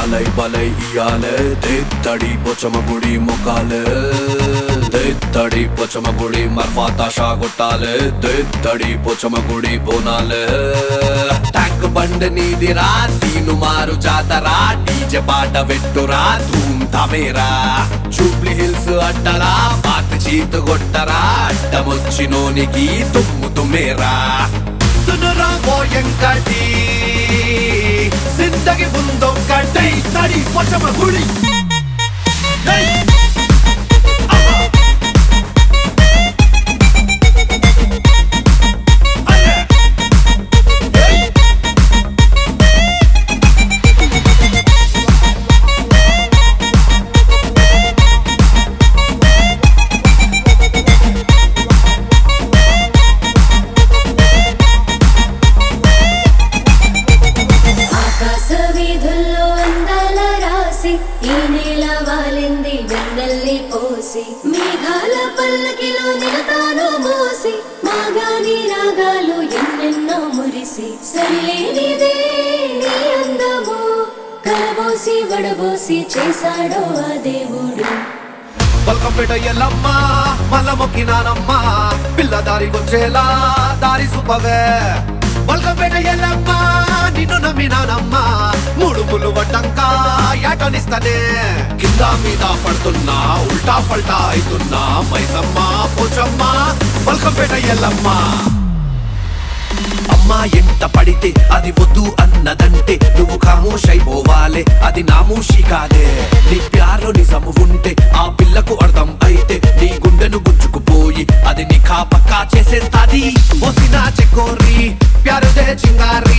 అలై బలై ఇయాలే దేత్తడి పొచ్చమ గుడి మొక్కాలే దేత్తడి పొచ్చమ గుడి మర్ఫాతా షా కొట్టాలే దేత్తడి పొచ్చమ గుడి బోనాలే ట్యాంక్ బండ్ నీదిరా తీను మారు జాతరా డీజే పాట వెట్టురా ధూమ్ ధమేరా జూబ్లీ హిల్స్ అడ్డరా పాత చీత కొట్టరా అడ్డమొచ్చినోనికి తుమ్ము తుమ్మేరా సునురా పోయంకటి జిందగీ ముందొక్కటై తడి పొచ్చమ గుడి ఈ నేల వాలింది వెన్నెల్లి పోసి మేఘాల పల్లకిలో నిలతాను మోసి మాగాని రాగాలు ఎన్నెన్నో మురిసి సరిలేనిదే నీ అందము కలబోసి వడబోసి చేశాడో ఆ దేవుడు బల్కంపేట ఎల్లమ్మ మల్ల మొక్కినానమ్మ పిల్ల దారికొచ్చేలా దారి సుపవే బల్కంపేట ఎల్లమ్మ నిన్ను నమ్మినానమ్మ ముడుపులు వడ్డంక ఏటనిస్తనే కింద మీద పడుతున్నా ఉల్టా పల్టా అవుతున్నా మైసమ్మ పోచమ్మ బల్కంపేట ఎల్లమ్మ అమ్మా ఎంట పడితే అది వద్దు అన్నదంటే నువ్వు ఖామోషైపోవాలే అది నామూషి కాదే నీ ప్యార్లో నిజము ఉంటే ఆ పిల్లకు అర్థం అయితే నీ గుండెను గుంజుకుపోయి అది నీ కాపక్కా చేసేస్తాది వసినా చెకోరి ప్యారుదే చింగారి